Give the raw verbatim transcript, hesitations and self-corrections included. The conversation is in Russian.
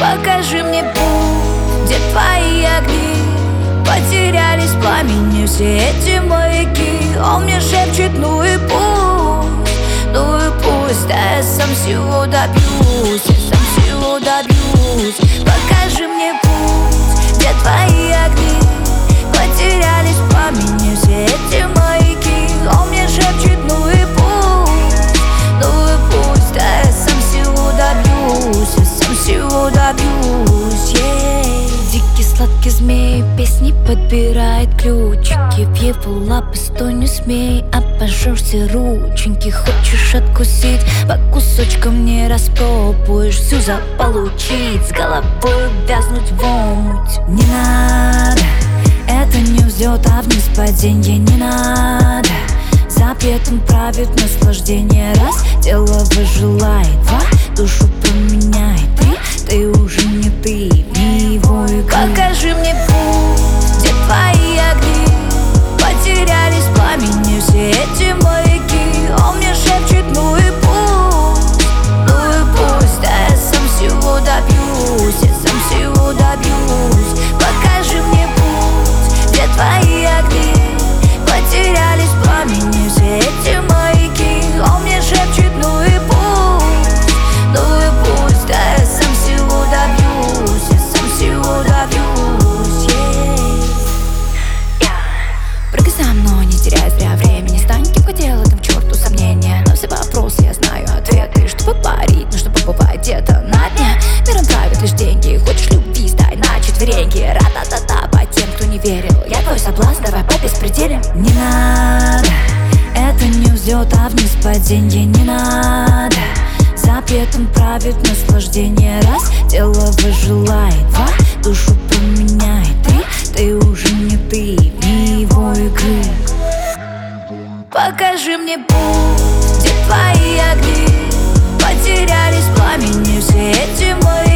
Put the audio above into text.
Покажи мне путь, где твои огни. Потерялись в пламени все эти маяки. Он мне шепчет: ну и пусть, ну и пусть. Да я сам всего добьюсь, я сам всего добьюсь. Покажи мне путь, где твои огни. Потерялись в пламени все эти маяки. Он мне шепчет: ну и пусть, ну и пусть. Да я сам всего добьюсь, я сам всего добьюсь, yeah. Дикий сладкий змей песни подбирает ключики. В его лапы стой не смей, обожжешься рученьки. Хочешь откусить, по кусочкам не распробуешь всю заполучить. С головой вязнуть в омуть не надо. Это не взлет, а вниз паденье не надо. Запретом правит наслаждение. Раз, тело выжелает. Два, душу поменяет. Три, ты уже не ты, не его игры. Покажи мне путь, где твои огни. Потерялись в пламени все эти маяки. Он мне шепчет: ну и пусть, ну и пусть. Да я сам всего добьюсь, я сам всего добьюсь. Покажи мне путь, где твои огни. Потерялись в пламени все эти маяки. Он мне шепчет: ну и пусть, ну и пусть. Да я сам всего добьюсь, я сам всего добьюсь, yeah. Yeah. Прыгай за мной, не теряй зря времени. Стань кем хотел, это к черту сомнения. На все вопросы я знаю ответы. Чтобы парить, нужно побывать где-то на дне. Миром правят лишь деньги. Хочешь любви, стай на четвереньки. Ра-та-та-та, по тем, кто не верил. Я твой соблазн, давай по беспределе. Не надо, это не взлет, а вниз паденье не надо. Запретом правит наслаждение. Раз, тело выжелает. Два, душу поменяет. Три, ты уже не ты, не его игры. Покажи мне путь, где твои огни. Потерялись в пламени все эти мои.